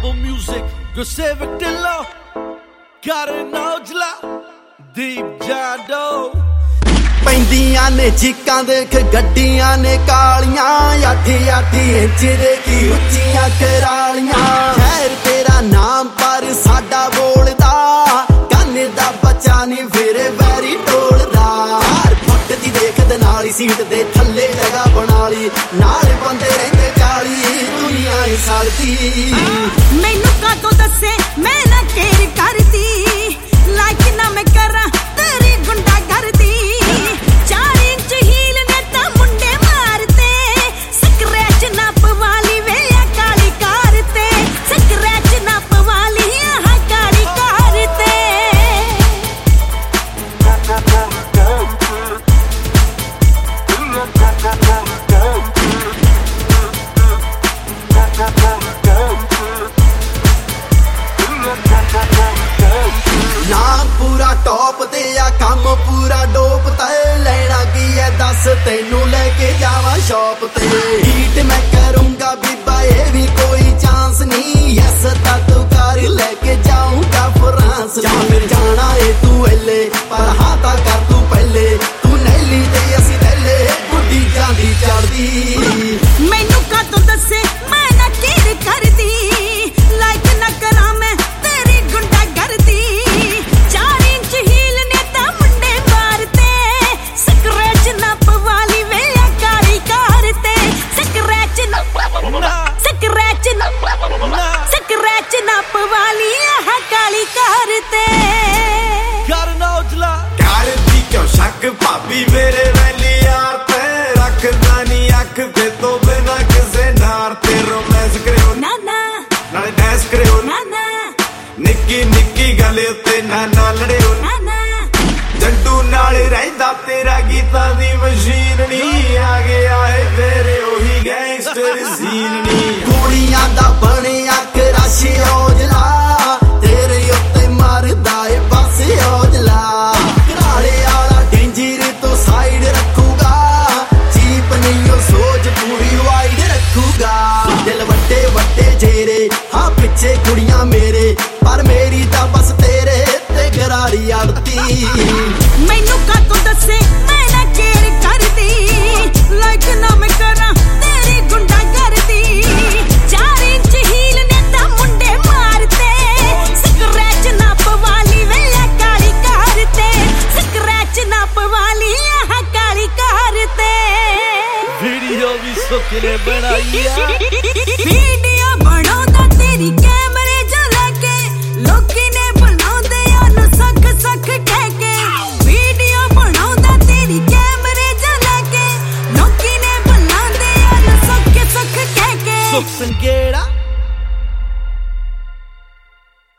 Apple Music, Gusevic Dillo, Karan Aujla, Deep Jado। ਪੈਂਦੀਆਂ ਨੇ ਚੀਕਾਂ ਦੇਖ ਗੱਡੀਆਂ ਨੇ ਕਾਲੀਆਂ 8-8 ਇੰਚ ਦੇ ਕੀ ਉੱਚੀਆਂ ਕਰਾਲੀਆਂ ਖੈਰ ਤੇਰਾ ਨਾਮ ਪਰ ਸਾਡਾ ਬੋਲਦਾ ਕੰਨ ਦਾ ਬੱਚਾ ਨਹੀਂ ਫਿਰ ਵੈਰੀ ਟੋਲਦਾ ਹਰ ਫੁੱਟ ਦੀ ਦੇਖਦੇ ਨਾਲ ਹੀ ਸੀਟ ਦੇ ਥੱਲੇ ਜਗ੍ਹਾ ਬਣਾ ਲਈ ਨਾਲ ਬੰਦੇ ਰਹਿੰਦੇ 40 ਦੁਨੀਆ ਹੀ ਸਾਲਦੀ ਮੈਨੂੰ ਕਾਹਤੋਂ ਦੱਸੇ ਮੈਂ ਨਾ ਕੇਰ ਕਰਦੀ ਲਾਈਕ ਨਾ ਮੈਂ ਕਰਾਂ ਤੇਰੀ ਗੁੰਡਾ ਕਰਦੀ 4 ਇੰਚ ਹੀਲ ਨੇ ਤਾਂ ਮੁੰਡੇ ਮਾਰਤੇ ਸਕ੍ਰੈਚ ਨਾ ਪਵਾਲੀ ਵੇ ਕਾਲੀ ਕਾਰ ਤੇ ਸਕ੍ਰੈਚ ਨਾ ਪਵਾਲੀ ਆਹ ਕਾਲੀ ਕਾਰ ਤੇ ਨਾਮ ਪੂਰਾ ਟੌਪ ਤੇ ਆ ਕੰਮ ਪੂਰਾ ਡੋਪ ਤੇ ਲੈਣਾ ਕੀ ਐ ਦੱਸ ਤੈਨੂੰ ਲੈ ਕੇ ਜਾਵਾਂ ਸ਼ੌਪ ਤੇ ਹੀਟ ਮੈਂ ਕਰੂੰਗਾ ਬੀਬਾ ਇਹ ਵੀ ਕੋਈ ਚਾਂਸ ਨਹੀਂ ਯੈਸ ਤਾਂ ਤੂੰ ਕਰ ਲੈ ਕੇ ਜਾਊਂਗਾ ਫਰਾਂਸ ਜਾਂ ਫਿਰ ਜਾਣਾ ਏ ਤੂੰ ਐਲੇ ਪਰ ਹਾਂ ਤਾਂ ਕਰ ਤੂੰ ਪਹਿਲੇ ਤੂੰ ਨੈਲੀ ਤੇ ਅਸੀਂ ਥੱਲੇ ਬੁੱਢੀ ਜਾਂਦੀ ਚੜਦੀ ਮੈਨੂੰ ਕਾਹਤੋਂ ਦੱਸੇ ਮੈਂ ਨਾ ਕੇਰ ਕਰਦੀ ਲਾਈਕ ਨਾ ਕਰਾਂ ਮੈਂ ਤੇਰੀ ਗੁੰਡਾ ਕਰਦੀ 4 ਇੰਚ ਹੀਲ ਨੇ ਤਾਂ ਮੁੰਡੇ ਮਾਰਤੇ ਸਕ੍ਰੈਚ ਨਾ ਪਵਾਲੀ ਵੇ ਕਾਲੀ ਕਾਰ ਤੇ ਸਕ੍ਰੈਚ ਨਾ ਪਵਾਲੀ ਆਹ ਕਾਲੀ ਕਾਰ ਤੇ Karan Aujla, ਕਰਦੀ ਕਿਉਂ ਸ਼ੱਕ ਭਾਬੀ ਮੇਰੇ ਵੈਲੀ ਯਾਰ ਤੇ ਰੱਖਦਾ ਨਹੀਂ ਅੱਖ ਤੇ ਤੋਂ ਬਿਨਾ ਕਿਸੇ ਨਾਰ ਤੇ ਰੋਮਾਂਸ ਕਰਿਓ ਨਾ ਨਾ ਨਾਲੇ ਡੈਂਸ ਕਰਿਓ ਨਾ ਨਾ ਨਿੱਕੀ ਨਿੱਕੀ ਗੱਲ ਉੱਤੇ ਨਾ ਲੜਿਓ ਨਾ ਨਾ ਜੰਟੂ ਨਾਲ ਰਹਿੰਦਾ ਤੇਰਾ ਗੀਤਾਂ ਦੀ ਮਸ਼ੀਨ ਨਹੀਂ ਆ ਗਿਆ ਏ ਤੇਰੇ ਉਹੀ ਗੈਂਗਸਟਰ ਸੀਨ ਨਹੀਂ ਕੁੜੀਆਂ ਦਾ ਬਣਿਆ ਕਰਾਸ਼ੀ ਔਜਲਾ ਤੇਰੇ ਉੱਤੇ ਮਾਰਦਾ ਏ ਬਸ ਔਜਲਾ ਘਰਾੜੇ ਵਾਲਾ ਡੇਂਜਰ ਤੋਂ ਸਾਈਡ ਰੱਖੂਗਾ ਚੀਪ ਨਹੀਂ ਉਹ ਸੋਚ ਪੂਰੀ ਵਾਈਡ ਰੱਖੂਗਾ ਦਿਲ ਵੱਡੇ ਵੱਡੇ ਜੇਰੇ ਹਾਂ ਪਿੱਛੇ ਕੁੜੀਆਂ ਮੇਰੇ ਪਰ ਮੇਰੀ ਤਾਂ ਬਸ ਤੇਰੇ ਤੇ ਗਰਾਰੀ ਅੜਦੀ ਮੈਨੂੰ ਕਾਹਤੋਂ ਦੱਸੇ ਮੈਂ ਨਾ ਕੇਰ ਕਰਦੀ ਲਾਈਕ ਨਾ ਮੈਂ ਕਰਾਂ ਤੇਰੀ ਗੁੰਡਾ ਕਰਦੀ 4 ਇੰਚ ਹੀਲ ਨੇ ਤਾਂ ਮੁੰਡੇ ਮਾਰਤੇ ਸਕ੍ਰੈਚ ਨਾ ਪਵਾਲੀ ਵੇ ਕਾਲੀ ਕਾਰ ਤੇ ਸਕ੍ਰੈਚ ਨਾ ਪਵਾਲੀ ਆਹ ਕਾਲੀ ਕਾਰ ਤੇ video भी सुख ने बनाई ਵੀਡੀਓ ਬਣਾਉਂਦਾ ਤੇਰੀ ਕੈਮਰੇ ਚ ਲੈ ਕੇ ਲੋਕੀ ਨੇ ਬਣਾਉਂਦੇ ਉਹਨੂੰ ਸੱਖ ਸੱਖ ਕਹਿ ਕੇ ਵੀਡੀਓ ਬਣਾਉਂਦਾ ਤੇਰੀ ਕੈਮਰੇ ਚ ਲੈ ਕੇ ਲੋਕੀ ਨੇ ਬਣਾਉਂਦੇ ਉਹਨੂੰ ਸੱਖ ਸੱਖ ਕਹਿ ਕੇ Suc Sangueira